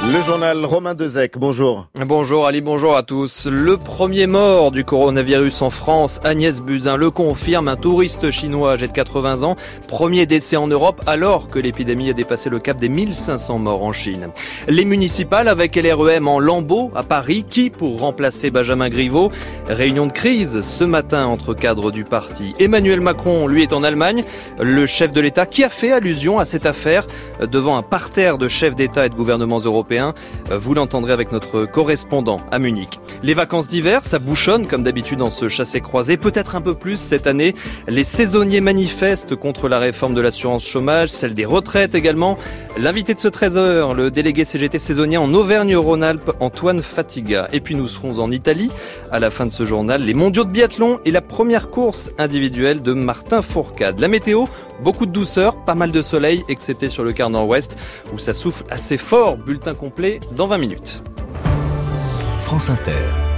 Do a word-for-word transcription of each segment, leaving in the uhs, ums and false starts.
Le journal Romain Dezec, bonjour. Bonjour Ali, bonjour à tous. Le premier mort du coronavirus en France, Agnès Buzyn le confirme, un touriste chinois âgé de quatre-vingts ans. Premier décès en Europe alors que l'épidémie a dépassé le cap des mille cinq cents morts en Chine. Les municipales avec L R E M en lambeaux à Paris. Qui pour remplacer Benjamin Griveaux? Réunion de crise ce matin entre cadres du parti. Emmanuel Macron, lui, est en Allemagne. Le chef de l'État qui a fait allusion à cette affaire devant un parterre de chefs d'État et de gouvernements européens. Vous l'entendrez avec notre correspondant à Munich. Les vacances d'hiver, ça bouchonne comme d'habitude dans ce chassé-croisé. Peut-être un peu plus cette année. Les saisonniers manifestent contre la réforme de l'assurance chômage, celle des retraites également. L'invité de ce treize heures, le délégué C G T saisonnier en Auvergne-Rhône-Alpes, Antoine Fatiga. Et puis nous serons en Italie. À la fin de ce journal, les mondiaux de biathlon et la première course individuelle de Martin Fourcade. La météo, beaucoup de douceur, pas mal de soleil, excepté sur le quart nord-ouest où ça souffle assez fort. Bulletin complet dans vingt minutes. France Inter.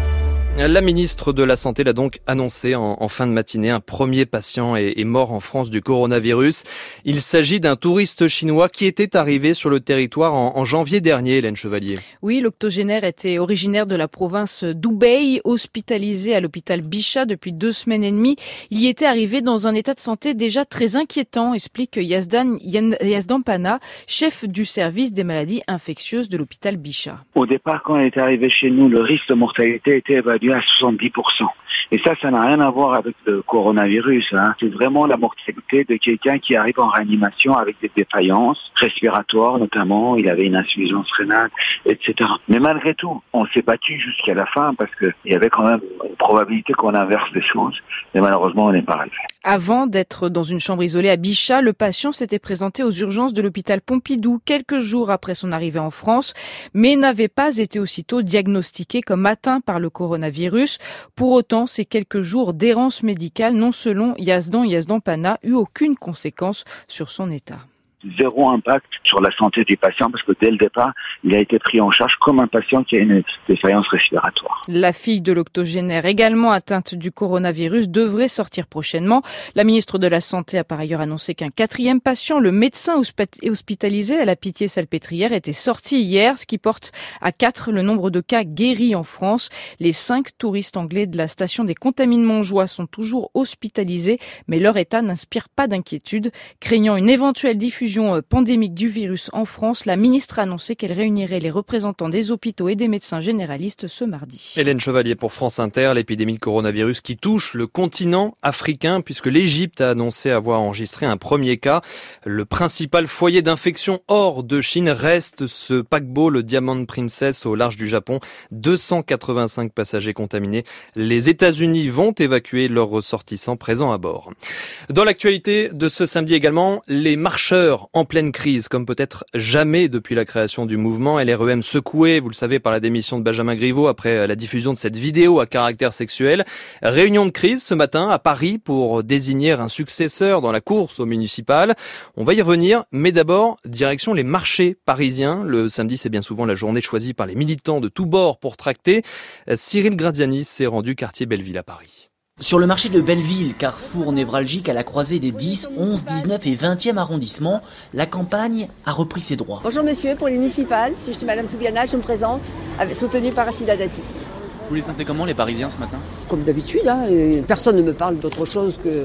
La ministre de la Santé l'a donc annoncé en, en fin de matinée. Un premier patient est, est mort en France du coronavirus. Il s'agit d'un touriste chinois qui était arrivé sur le territoire en, en janvier dernier, Hélène Chevalier. Oui, l'octogénaire était originaire de la province d'Hubei, hospitalisé à l'hôpital Bichat depuis deux semaines et demie. Il y était arrivé dans un état de santé déjà très inquiétant, explique Yazdan, Yazdan Pana, chef du service des maladies infectieuses de l'hôpital Bichat. Au départ, quand il est arrivé chez nous, le risque de mortalité était évalué à soixante-dix pour cent. Et ça, ça n'a rien à voir avec le coronavirus. Hein. C'est vraiment la mortalité de quelqu'un qui arrive en réanimation avec des défaillances respiratoires notamment. Il avait une insuffisance rénale, et cetera. Mais malgré tout, on s'est battu jusqu'à la fin parce qu'il y avait quand même une probabilité qu'on inverse les choses. Mais malheureusement, on n'est pas arrivé. Avant d'être dans une chambre isolée à Bichat, le patient s'était présenté aux urgences de l'hôpital Pompidou quelques jours après son arrivée en France, mais n'avait pas été aussitôt diagnostiqué comme atteint par le coronavirus. Pour autant, ces quelques jours d'errance médicale n'ont, selon Yazdan Yazdan Pana, eu aucune conséquence sur son état. Zéro impact sur la santé du patient parce que dès le départ, il a été pris en charge comme un patient qui a une défaillance respiratoire. La fille de l'octogénaire, également atteinte du coronavirus, devrait sortir prochainement. La ministre de la Santé a par ailleurs annoncé qu'un quatrième patient, le médecin hospitalisé à la Pitié-Salpêtrière, était sorti hier, ce qui porte à quatre le nombre de cas guéris en France. Les cinq touristes anglais de la station des Contamines Montjoie sont toujours hospitalisés, mais leur état n'inspire pas d'inquiétude. Craignant une éventuelle diffusion pandémique du virus en France, la ministre a annoncé qu'elle réunirait les représentants des hôpitaux et des médecins généralistes ce mardi. Hélène Chevalier pour France Inter, l'épidémie de coronavirus qui touche le continent africain puisque l'Égypte a annoncé avoir enregistré un premier cas. Le principal foyer d'infection hors de Chine reste ce paquebot, le Diamond Princess, au large du Japon. deux cent quatre-vingt-cinq passagers contaminés. Les États-Unis vont évacuer leurs ressortissants présents à bord. Dans l'actualité de ce samedi également, les marcheurs en pleine crise, comme peut-être jamais depuis la création du mouvement. L R E M secoué, vous le savez, par la démission de Benjamin Griveaux après la diffusion de cette vidéo à caractère sexuel. Réunion de crise ce matin à Paris pour désigner un successeur dans la course au municipal. On va y revenir, mais d'abord, direction les marchés parisiens. Le samedi, c'est bien souvent la journée choisie par les militants de tous bords pour tracter. Cyril Gradiani s'est rendu quartier Belleville à Paris. Sur le marché de Belleville, carrefour névralgique à la croisée des dix, onze, dix-neuf et vingtième arrondissements, la campagne a repris ses droits. Bonjour monsieur, pour les municipales, je suis madame Toubiana, je me présente, soutenue par Rachida Dati. Vous les sentez comment les Parisiens ce matin? Comme d'habitude, hein, personne ne me parle d'autre chose que...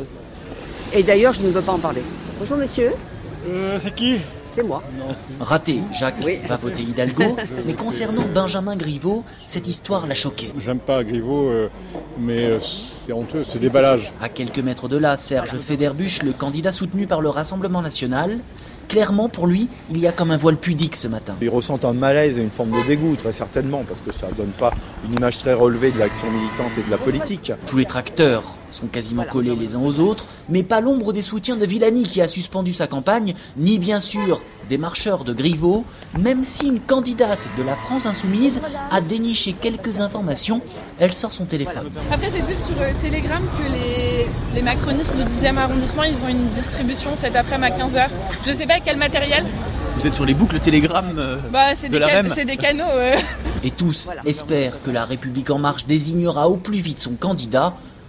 Et d'ailleurs, je ne veux pas en parler. Bonjour monsieur. Euh, c'est qui? C'est moi. Non. Raté, Jacques oui. va voter Hidalgo, mais concernant Benjamin Griveaux, cette histoire l'a choqué. J'aime pas Griveaux, euh, mais euh, c'est honteux, c'est déballage. À quelques mètres de là, Serge Federbusch, le candidat soutenu par le Rassemblement National. Clairement, pour lui, il y a comme un voile pudique ce matin. Il ressent un malaise et une forme de dégoût, très certainement, parce que ça ne donne pas une image très relevée de l'action militante et de la politique. Tous les tracteurs sont quasiment collés les uns aux autres, mais pas l'ombre des soutiens de Villani qui a suspendu sa campagne, ni bien sûr des marcheurs de Griveaux, même si une candidate de la France Insoumise a déniché quelques informations, elle sort son téléphone. Après, j'ai vu sur Telegram que les, les macronistes du dixième arrondissement, ils ont une distribution cet après-midi à quinze heures. Je ne sais pas avec quel matériel. Vous êtes sur les boucles Telegram euh, bah, c'est de des la can- même C'est des canaux. Euh. Et tous espèrent que la République En Marche désignera au plus vite son candidat.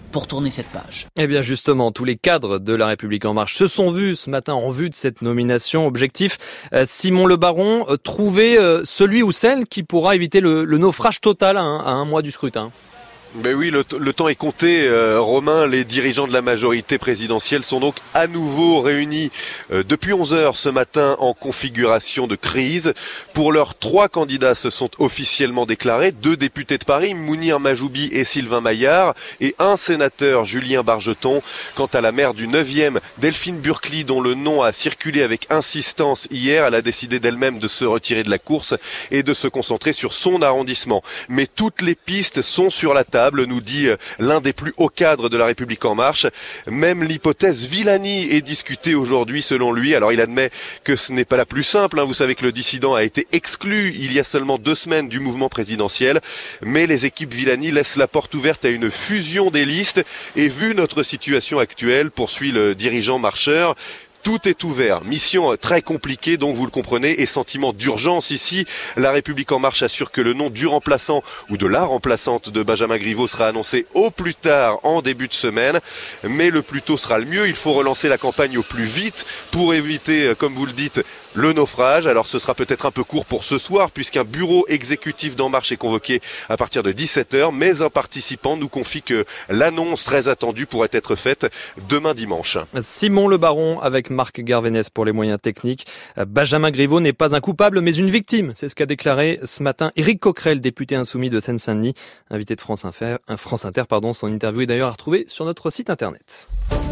pour tourner cette page. Eh bien justement, tous les cadres de La République En Marche se sont vus ce matin en vue de cette nomination. Objectif, euh, Simon Le Baron, euh, trouver euh, celui ou celle qui pourra éviter le, le naufrage total à un, à un mois du scrutin. Ben oui, le, le temps est compté, euh, Romain. Les dirigeants de la majorité présidentielle sont donc à nouveau réunis euh, depuis onze heures ce matin en configuration de crise. Pour leurs trois candidats se sont officiellement déclarés, deux députés de Paris, Mounir Majoubi et Sylvain Maillard, et un sénateur, Julien Bargeton. Quant à la maire du neuvième, Delphine Burkli, dont le nom a circulé avec insistance hier, elle a décidé d'elle-même de se retirer de la course et de se concentrer sur son arrondissement. Mais toutes les pistes sont sur la table, nous dit l'un des plus hauts cadres de La République En Marche. Même l'hypothèse Villani est discutée aujourd'hui selon lui. Alors il admet que ce n'est pas la plus simple, hein. Vous savez que le dissident a été exclu il y a seulement deux semaines du mouvement présidentiel. Mais les équipes Villani laissent la porte ouverte à une fusion des listes. Et vu notre situation actuelle, poursuit le dirigeant marcheur, tout est ouvert. Mission très compliquée, donc vous le comprenez, et sentiment d'urgence ici. La République En Marche assure que le nom du remplaçant ou de la remplaçante de Benjamin Griveaux sera annoncé au plus tard en début de semaine. Mais le plus tôt sera le mieux. Il faut relancer la campagne au plus vite pour éviter, comme vous le dites, le naufrage. Alors ce sera peut-être un peu court pour ce soir puisqu'un bureau exécutif d'En Marche est convoqué à partir de dix-sept heures. Mais un participant nous confie que l'annonce très attendue pourrait être faite demain dimanche. Simon Le Baron avec Marc Garvenès pour les moyens techniques. Benjamin Griveaux n'est pas un coupable mais une victime. C'est ce qu'a déclaré ce matin Éric Coquerel, député insoumis de Seine-Saint-Denis, invité de France Inter. France Inter pardon, son interview est d'ailleurs à retrouver sur notre site internet.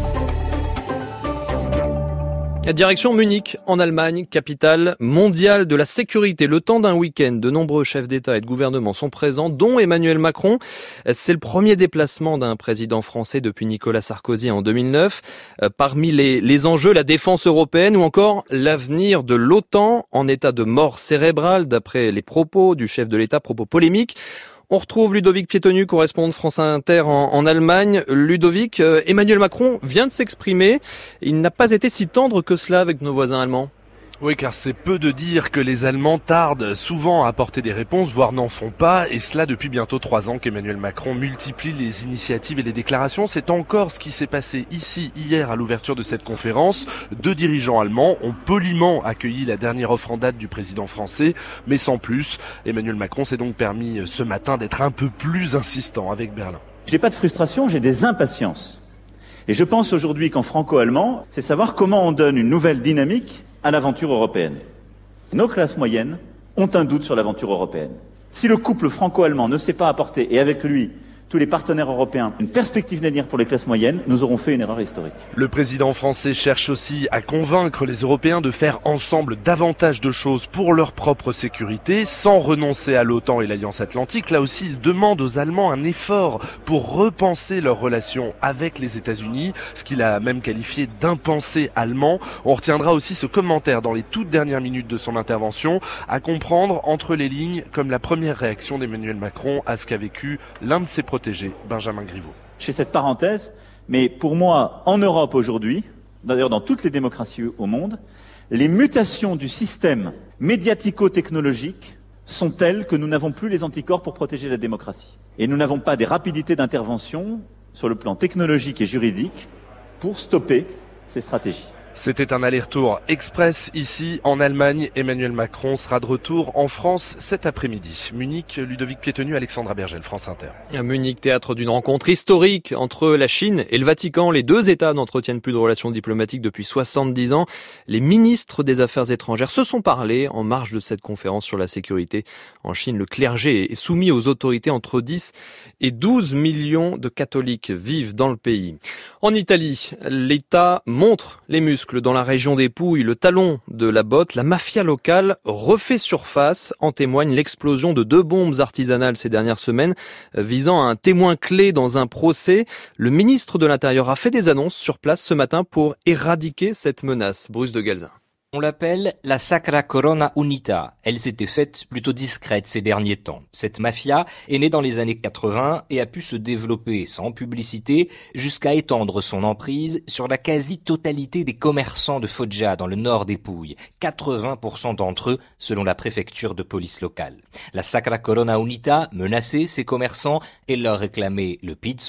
Direction Munich, en Allemagne, capitale mondiale de la sécurité. Le temps d'un week-end, de nombreux chefs d'État et de gouvernement sont présents, dont Emmanuel Macron. C'est le premier déplacement d'un président français depuis Nicolas Sarkozy en deux mille neuf. Parmi les, les enjeux, la défense européenne ou encore l'avenir de l'OTAN en état de mort cérébrale, d'après les propos du chef de l'État, propos polémiques. On retrouve Ludovic Piétonu, correspondant de France Inter en, en Allemagne. Ludovic, euh, Emmanuel Macron vient de s'exprimer. Il n'a pas été si tendre que cela avec nos voisins allemands. Oui, car c'est peu de dire que les Allemands tardent souvent à apporter des réponses, voire n'en font pas, et cela depuis bientôt trois ans qu'Emmanuel Macron multiplie les initiatives et les déclarations. C'est encore ce qui s'est passé ici hier à l'ouverture de cette conférence. Deux dirigeants allemands ont poliment accueilli la dernière offre en date du président français, mais sans plus. Emmanuel Macron s'est donc permis ce matin d'être un peu plus insistant avec Berlin. J'ai pas de frustration, j'ai des impatiences. Et je pense aujourd'hui qu'en franco-allemand, c'est savoir comment on donne une nouvelle dynamique à l'aventure européenne. Nos classes moyennes ont un doute sur l'aventure européenne. Si le couple franco-allemand ne sait pas apporter, et avec lui tous les partenaires européens, une perspective d'avenir pour les classes moyennes, nous aurons fait une erreur historique. Le président français cherche aussi à convaincre les Européens de faire ensemble davantage de choses pour leur propre sécurité, sans renoncer à l'OTAN et l'Alliance Atlantique. Là aussi, il demande aux Allemands un effort pour repenser leurs relations avec les États-Unis, ce qu'il a même qualifié d'impensé allemand. On retiendra aussi ce commentaire dans les toutes dernières minutes de son intervention, à comprendre entre les lignes comme la première réaction d'Emmanuel Macron à ce qu'a vécu l'un de ses protégé Benjamin Griveaux. Je fais cette parenthèse, mais pour moi, en Europe aujourd'hui, d'ailleurs dans toutes les démocraties au monde, les mutations du système médiatico-technologique sont telles que nous n'avons plus les anticorps pour protéger la démocratie. Et nous n'avons pas des rapidités d'intervention sur le plan technologique et juridique pour stopper ces stratégies. C'était un aller-retour express ici en Allemagne. Emmanuel Macron sera de retour en France cet après-midi. Munich, Ludovic Piétenu, Alexandra Bergel, France Inter. À Munich, théâtre d'une rencontre historique entre la Chine et le Vatican. Les deux États n'entretiennent plus de relations diplomatiques depuis soixante-dix ans. Les ministres des Affaires étrangères se sont parlé en marge de cette conférence sur la sécurité. En Chine, le clergé est soumis aux autorités. Entre dix et douze millions de catholiques vivent dans le pays. En Italie, l'État montre les muscles dans la région des Pouilles, le talon de la botte. La mafia locale refait surface. En témoigne l'explosion de deux bombes artisanales ces dernières semaines visant un témoin clé dans un procès. Le ministre de l'Intérieur a fait des annonces sur place ce matin pour éradiquer cette menace. Bruce de Galzin. On l'appelle la Sacra Corona Unita. Elle s'était faite plutôt discrète ces derniers temps. Cette mafia est née dans les années quatre-vingts et a pu se développer sans publicité jusqu'à étendre son emprise sur la quasi-totalité des commerçants de Foggia dans le nord des Pouilles. quatre-vingts pour cent d'entre eux selon la préfecture de police locale. La Sacra Corona Unita menaçait ces commerçants et leur réclamait le pizzo,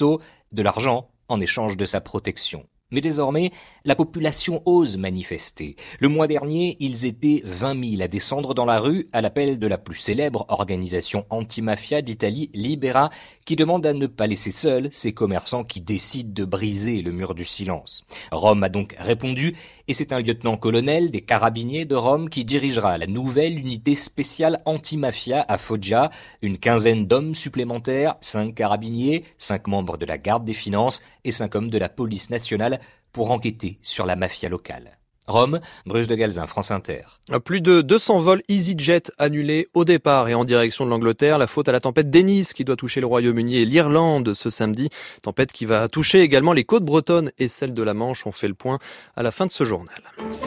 de l'argent en échange de sa protection. Mais désormais, la population ose manifester. Le mois dernier, ils étaient vingt mille à descendre dans la rue à l'appel de la plus célèbre organisation anti-mafia d'Italie, Libera, qui demande à ne pas laisser seuls ces commerçants qui décident de briser le mur du silence. Rome a donc répondu, et c'est un lieutenant-colonel des carabiniers de Rome qui dirigera la nouvelle unité spéciale anti-mafia à Foggia. Une quinzaine d'hommes supplémentaires, cinq carabiniers, cinq membres de la garde des finances et cinq hommes de la police nationale pour enquêter sur la mafia locale. Rome, Bruce de Galzin, France Inter. Plus de deux cents vols EasyJet annulés au départ et en direction de l'Angleterre. La faute à la tempête Dennis qui doit toucher le Royaume-Uni et l'Irlande ce samedi. Tempête qui va toucher également les côtes bretonnes et celles de la Manche. On fait le point à la fin de ce journal.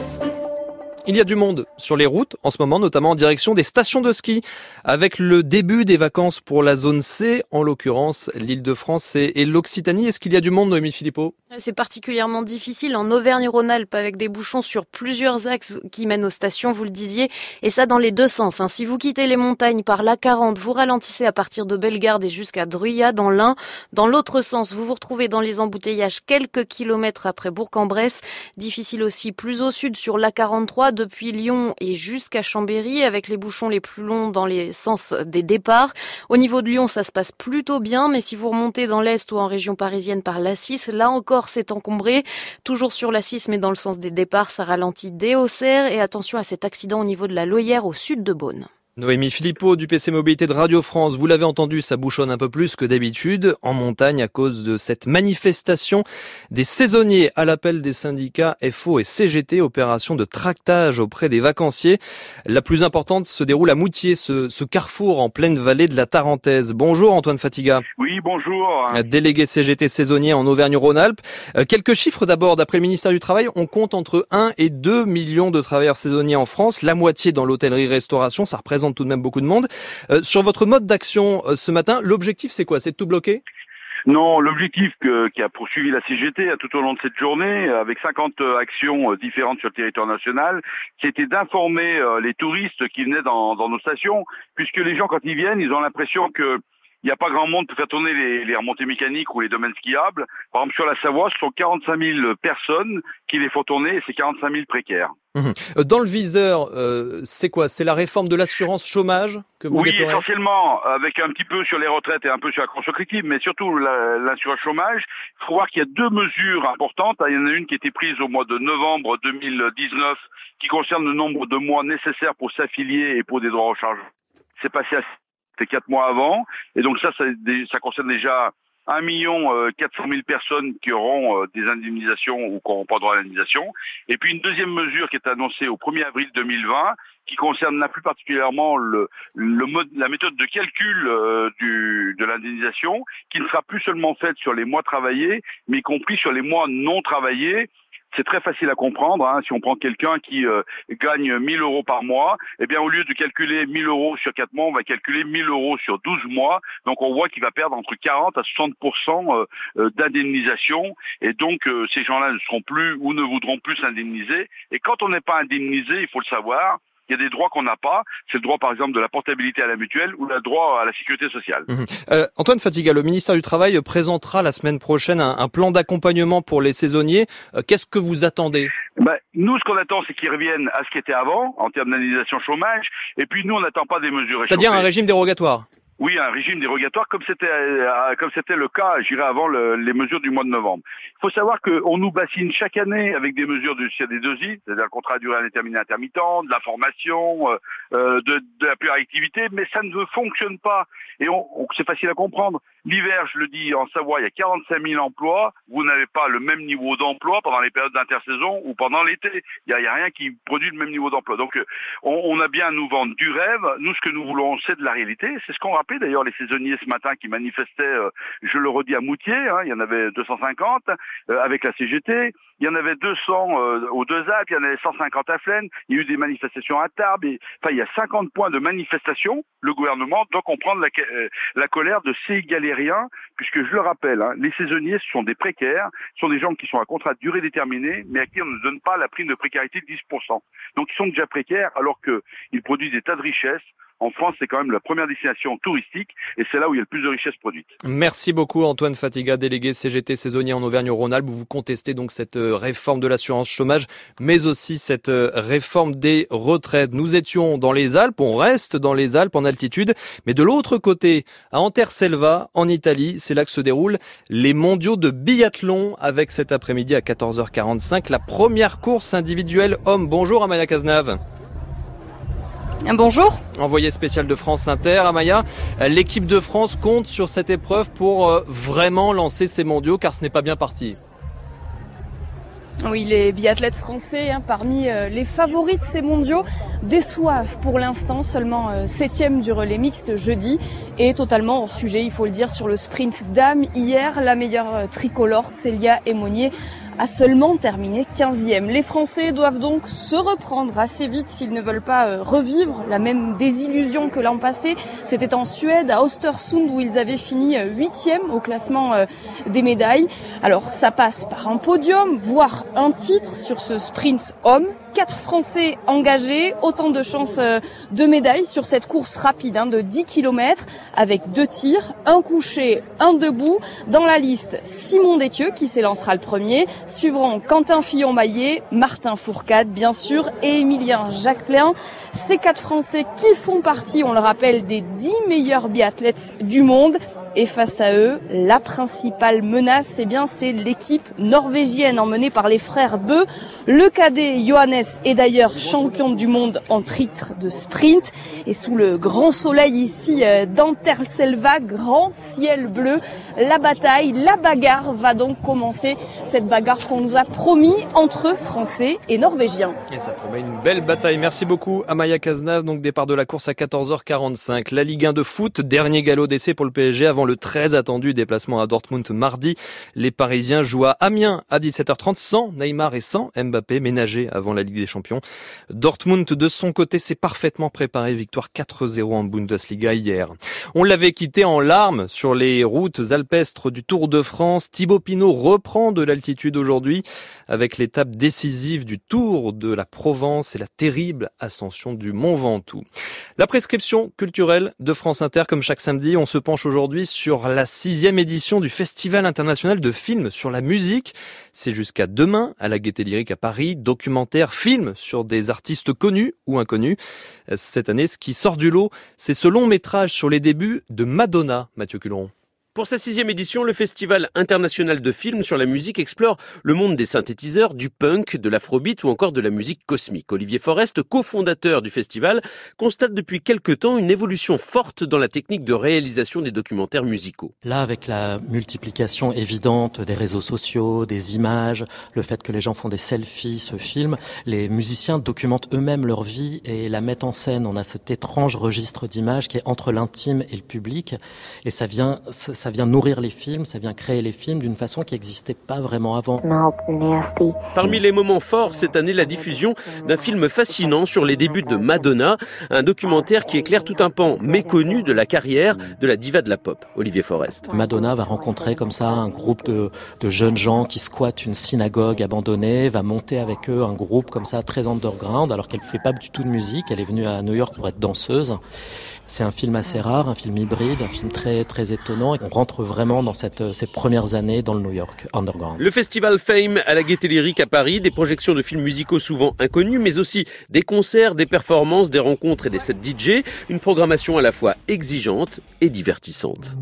Il y a du monde sur les routes en ce moment, notamment en direction des stations de ski, avec le début des vacances pour la zone C, en l'occurrence l'Île-de-France et, et l'Occitanie. Est-ce qu'il y a du monde, Noémie Philippot ? C'est particulièrement difficile en Auvergne-Rhône-Alpes avec des bouchons sur plusieurs axes qui mènent aux stations, vous le disiez, et ça dans les deux sens. Hein. Si vous quittez les montagnes par l'A quarante, vous ralentissez à partir de Bellegarde et jusqu'à Druya dans l'Ain. Dans l'autre sens, vous vous retrouvez dans les embouteillages quelques kilomètres après Bourg-en-Bresse. Difficile aussi plus au sud sur l'A quarante-trois depuis Lyon et jusqu'à Chambéry avec les bouchons les plus longs dans les sens des départs. Au niveau de Lyon, ça se passe plutôt bien, mais si vous remontez dans l'Est ou en région parisienne par l'A six, là encore c'est encombré. Toujours sur l'A six, mais dans le sens des départs, ça ralentit dès Auxerre. Et attention à cet accident au niveau de la Loyère au sud de Beaune. Noémie Philippot du P C Mobilité de Radio France, vous l'avez entendu, ça bouchonne un peu plus que d'habitude en montagne à cause de cette manifestation des saisonniers à l'appel des syndicats F O et C G T, opération de tractage auprès des vacanciers. La plus importante se déroule à Moutier, ce, ce carrefour en pleine vallée de la Tarentaise. Bonjour Antoine Fatiga. Oui, bonjour. Délégué C G T saisonnier en Auvergne-Rhône-Alpes. Euh, quelques chiffres d'abord, d'après le ministère du Travail, on compte entre un et deux millions de travailleurs saisonniers en France, la moitié dans l'hôtellerie-restauration, ça représente tout de même beaucoup de monde. Euh, sur votre mode d'action euh, ce matin, l'objectif c'est quoi ? C'est de tout bloquer ? Non, l'objectif que, qui a poursuivi la C G T tout au long de cette journée, avec cinquante actions différentes sur le territoire national, c'était d'informer euh, les touristes qui venaient dans, dans nos stations, puisque les gens quand ils viennent, ils ont l'impression que il n'y a pas grand monde pour faire tourner les, les remontées mécaniques ou les domaines skiables. Par exemple, sur la Savoie, ce sont quarante-cinq mille personnes qui les font tourner et c'est quarante-cinq mille précaires. Mmh. Dans le viseur, euh, c'est quoi ? C'est la réforme de l'assurance chômage que vous Oui, déplorez ? essentiellement, avec un petit peu sur les retraites et un peu sur la convention collective, mais surtout la, l'assurance chômage. Il faut voir qu'il y a deux mesures importantes. Il y en a une qui a été prise au mois de novembre deux mille dix-neuf qui concerne le nombre de mois nécessaires pour s'affilier et pour des droits en charge. C'est passé à C'était quatre mois avant, et donc ça, ça, ça concerne déjà un million quatre cent mille personnes qui auront euh, des indemnisations ou qui n'auront pas droit à l'indemnisation. Et puis une deuxième mesure qui est annoncée au premier avril deux mille vingt, qui concerne la plus particulièrement le, le mode, la méthode de calcul euh, du, de l'indemnisation, qui ne sera plus seulement faite sur les mois travaillés, mais y compris sur les mois non travaillés. C'est très facile à comprendre. Hein. Si on prend quelqu'un qui euh, gagne mille euros par mois, eh bien au lieu de calculer mille euros sur quatre mois, on va calculer mille euros sur douze mois. Donc on voit qu'il va perdre entre quarante à soixante pour cent euh, d'indemnisation. Et donc euh, ces gens-là ne seront plus ou ne voudront plus s'indemniser. Et quand on n'est pas indemnisé, il faut le savoir, il y a des droits qu'on n'a pas. C'est le droit, par exemple, de la portabilité à la mutuelle ou le droit à la sécurité sociale. Mmh. Euh, Antoine Fatiga, le ministère du Travail présentera la semaine prochaine un, un plan d'accompagnement pour les saisonniers. Euh, qu'est-ce que vous attendez ? Ben, nous, ce qu'on attend, c'est qu'ils reviennent à ce qui était avant, en termes d'indemnisation chômage. Et puis, nous, on n'attend pas des mesures. C'est-à-dire échauffées. Un régime dérogatoire ? Oui, un régime dérogatoire, comme c'était euh, comme c'était le cas, j'irai avant le, les mesures du mois de novembre. Il faut savoir qu'on nous bassine chaque année avec des mesures de C D deux I, c'est-à-dire le contrat à durée indéterminée intermittent, de la formation, euh, de, de la pluriactivité, mais ça ne fonctionne pas. Et on, on, c'est facile à comprendre. L'hiver, je le dis, en Savoie, il y a quarante-cinq mille emplois. Vous n'avez pas le même niveau d'emploi pendant les périodes d'intersaison ou pendant l'été. Il n'y a, a rien qui produit le même niveau d'emploi. Donc, on, on a bien à nous vendre du rêve. Nous, ce que nous voulons, c'est de la réalité. C'est ce qu'on rappelait d'ailleurs les saisonniers ce matin qui manifestaient, euh, je le redis, à Moutier. Hein, il y en avait deux cent cinquante euh, avec la C G T. Il y en avait deux cents euh, aux Deux Alpes. Il y en avait cent cinquante à Flaine. Il y a eu des manifestations à Tarbes. Et, enfin, il y a cinquante points de manifestation. Le gouvernement doit comprendre la, euh, la colère de ces galériens, puisque je le rappelle, hein, les saisonniers, ce sont des précaires, ce sont des gens qui sont à contrat de durée déterminée, mais à qui on ne donne pas la prime de précarité de dix pour cent. Donc ils sont déjà précaires, alors qu'ils produisent des tas de richesses en France, c'est quand même la première destination touristique et c'est là où il y a le plus de richesses produites. Merci beaucoup Antoine Fatiga, délégué C G T saisonnier en Auvergne-Rhône-Alpes. Vous contestez donc cette réforme de l'assurance chômage, mais aussi cette réforme des retraites. Nous étions dans les Alpes, on reste dans les Alpes en altitude, mais de l'autre côté, à Anterselva, en Italie, c'est là que se déroulent les mondiaux de biathlon avec cet après-midi à quatorze heures quarante-cinq la première course individuelle homme. Bonjour Amaya Cazenave. Bonjour. Envoyé spécial de France Inter, Amaya, l'équipe de France compte sur cette épreuve pour vraiment lancer ces mondiaux car ce n'est pas bien parti. Oui, les biathlètes français, hein, parmi euh, les favoris de ces mondiaux, déçoivent pour l'instant, seulement euh, septième du relais mixte jeudi et totalement hors sujet, il faut le dire, sur le sprint dames. Hier, la meilleure euh, tricolore, Célia Aymonier, a seulement terminé quinzième. Les Français doivent donc se reprendre assez vite s'ils ne veulent pas euh, revivre la même désillusion que l'an passé. C'était en Suède, à Östersund, où ils avaient fini huitième au classement euh, des médailles. Alors ça passe par un podium, voire un titre sur ce sprint homme. Quatre Français engagés, autant de chances de médailles sur cette course rapide hein, de dix kilomètres avec deux tirs, un couché, un debout. Dans la liste, Simon Détieux qui s'élancera le premier, suivront Quentin Fillon-Maillet, Martin Fourcade bien sûr et Émilien Jacquelin. Ces quatre Français qui font partie, on le rappelle, des dix meilleurs biathlètes du monde. Et face à eux, la principale menace, eh bien, c'est l'équipe norvégienne emmenée par les frères Bø. Le cadet Johannes est d'ailleurs champion du monde en titre de sprint. Et sous le grand soleil ici d'Anterselva, grand ciel bleu, la bataille, la bagarre va donc commencer. Cette bagarre qu'on nous a promis entre Français et Norvégiens. Et ça promet une belle bataille. Merci beaucoup Amaya Cazenave. Donc départ de la course à quatorze heures quarante-cinq. La Ligue un de foot, dernier galop d'essai pour le P S G avant le très attendu déplacement à Dortmund mardi. Les Parisiens jouent à Amiens à dix-sept heures trente sans Neymar et sans Mbappé, ménagés avant la Ligue des Champions. Dortmund de son côté s'est parfaitement préparé, victoire quatre zéro en Bundesliga hier. On l'avait quitté en larmes sur les routes alpestres du Tour de France. Thibaut Pinot reprend de l'altitude aujourd'hui avec l'étape décisive du Tour de la Provence et la terrible ascension du Mont Ventoux. La prescription culturelle de France Inter, comme chaque samedi, on se penche aujourd'hui sur la sixième édition du Festival international de films sur la musique. C'est jusqu'à demain à la Gaîté Lyrique à Paris. Documentaire, film sur des artistes connus ou inconnus. Cette année, ce qui sort du lot, c'est ce long métrage sur les débuts de Madonna, Mathieu Culeron. Pour sa sixième édition, le Festival international de films sur la musique explore le monde des synthétiseurs, du punk, de l'afrobeat ou encore de la musique cosmique. Olivier Forest, cofondateur du festival, constate depuis quelque temps une évolution forte dans la technique de réalisation des documentaires musicaux. Là, avec la multiplication évidente des réseaux sociaux, des images, le fait que les gens font des selfies, se filment, les musiciens documentent eux-mêmes leur vie et la mettent en scène. On a cet étrange registre d'images qui est entre l'intime et le public et ça vient... Ça Ça vient nourrir les films, ça vient créer les films d'une façon qui n'existait pas vraiment avant. Parmi les moments forts cette année, la diffusion d'un film fascinant sur les débuts de Madonna, un documentaire qui éclaire tout un pan méconnu de la carrière de la diva de la pop, Olivier Forest. Madonna va rencontrer comme ça un groupe de, de jeunes gens qui squattent une synagogue abandonnée, va monter avec eux un groupe comme ça très underground alors qu'elle ne fait pas du tout de musique, elle est venue à New York pour être danseuse. C'est un film assez rare, un film hybride, un film très très étonnant. On rentre vraiment dans cette, ces premières années dans le New York underground. Le festival Fame à la Gaîté Lyrique à Paris, des projections de films musicaux souvent inconnus, mais aussi des concerts, des performances, des rencontres et des sets D J. Une programmation à la fois exigeante et divertissante.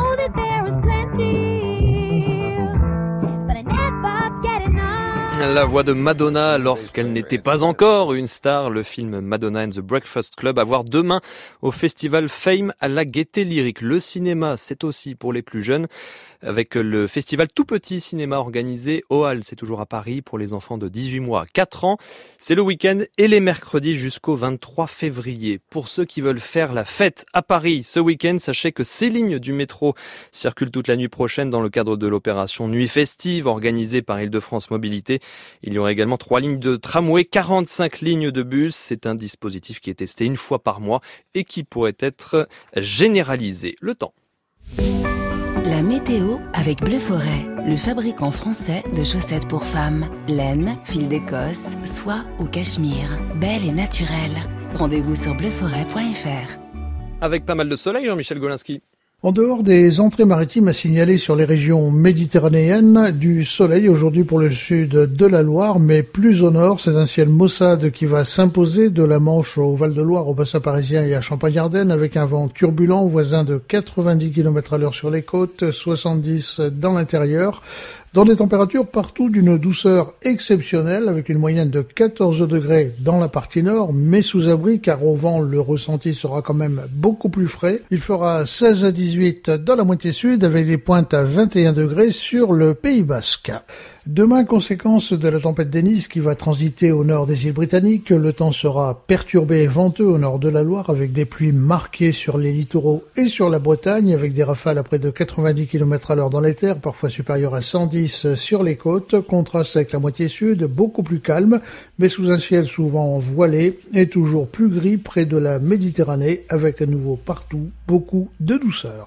La voix de Madonna lorsqu'elle n'était pas encore une star, le film Madonna and the Breakfast Club à voir demain au festival Fame à la Gaîté Lyrique. Le cinéma, c'est aussi pour les plus jeunes avec le festival Tout Petit Cinéma organisé au Halles. C'est toujours à Paris pour les enfants de dix-huit mois à quatre ans. C'est le week-end et les mercredis jusqu'au vingt-trois février. Pour ceux qui veulent faire la fête à Paris ce week-end, sachez que ces lignes du métro circulent toute la nuit prochaine dans le cadre de l'opération Nuit Festive organisée par Île-de-France Mobilité. Il y aura également trois lignes de tramway, quarante-cinq lignes de bus. C'est un dispositif qui est testé une fois par mois et qui pourrait être généralisé. Le temps. La météo avec Bleu Forêt, le fabricant français de chaussettes pour femmes. Laine, fil d'Écosse, soie ou cachemire. Belle et naturelle. Rendez-vous sur bleu forêt point f r. Avec pas mal de soleil, Jean-Michel Golinski. En dehors des entrées maritimes à signaler sur les régions méditerranéennes, du soleil aujourd'hui pour le sud de la Loire, mais plus au nord, c'est un ciel maussade qui va s'imposer de la Manche au Val-de-Loire, au bassin parisien et à Champagne-Ardenne, avec un vent turbulent voisin de quatre-vingt-dix kilomètres à l'heure sur les côtes, soixante-dix dans l'intérieur. Dans des températures partout d'une douceur exceptionnelle, avec une moyenne de quatorze degrés dans la partie nord, mais sous abri, car au vent, le ressenti sera quand même beaucoup plus frais. Il fera seize à dix-huit dans la moitié sud, avec des pointes à vingt et un degrés sur le Pays Basque. Demain, conséquence de la tempête Dennis qui va transiter au nord des îles britanniques, le temps sera perturbé et venteux au nord de la Loire avec des pluies marquées sur les littoraux et sur la Bretagne avec des rafales à près de quatre-vingt-dix kilomètres à l'heure dans les terres, parfois supérieures à cent dix sur les côtes. Contraste avec la moitié sud, beaucoup plus calme, mais sous un ciel souvent voilé et toujours plus gris près de la Méditerranée avec à nouveau partout beaucoup de douceur.